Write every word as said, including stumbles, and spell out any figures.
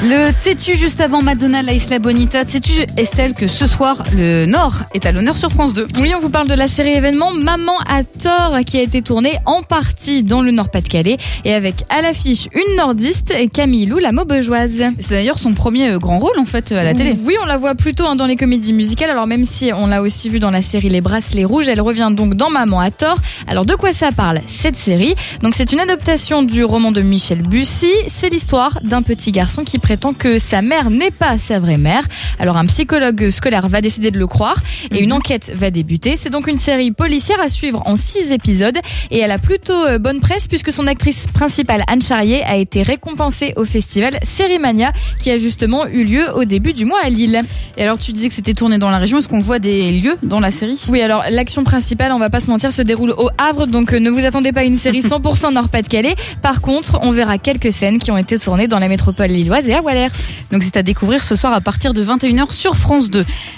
Le sais-tu juste avant Madonna, La Isla Bonita, sais-tu Estelle que ce soir le Nord est à l'honneur sur France deux. Oui, on vous parle de la série événement Maman a tort qui a été tournée en partie dans le Nord-Pas-de-Calais et avec à l'affiche une nordiste, Camille Lou, la Maubeugeoise. C'est d'ailleurs son premier grand rôle en fait à la télé. Oui, on la voit plutôt hein, dans les comédies musicales, alors même si on l'a aussi vue dans la série Les Bracelets Rouges, elle revient donc dans Maman a tort. Alors de quoi ça parle cette série? Donc c'est une adaptation du roman de Michel Bussy, c'est l'histoire d'un petit garçon qui prétend que sa mère n'est pas sa vraie mère. Alors un psychologue scolaire va décider de le croire et une enquête va débuter. C'est donc une série policière à suivre en six épisodes et elle a plutôt bonne presse puisque son actrice principale Anne Charrier a été récompensée au festival Sérimania qui a justement eu lieu au début du mois à Lille. Et alors tu disais que c'était tourné dans la région, est-ce qu'on voit des lieux dans la série? Oui, alors l'action principale, on va pas se mentir, se déroule au Havre, donc ne vous attendez pas à une série cent pour cent Nord-Pas-de-Calais. Par contre, on verra quelques scènes qui ont été tournées dans la métropole lilloise et à Wallers. Donc c'est à découvrir ce soir à partir de vingt et une heures sur France deux.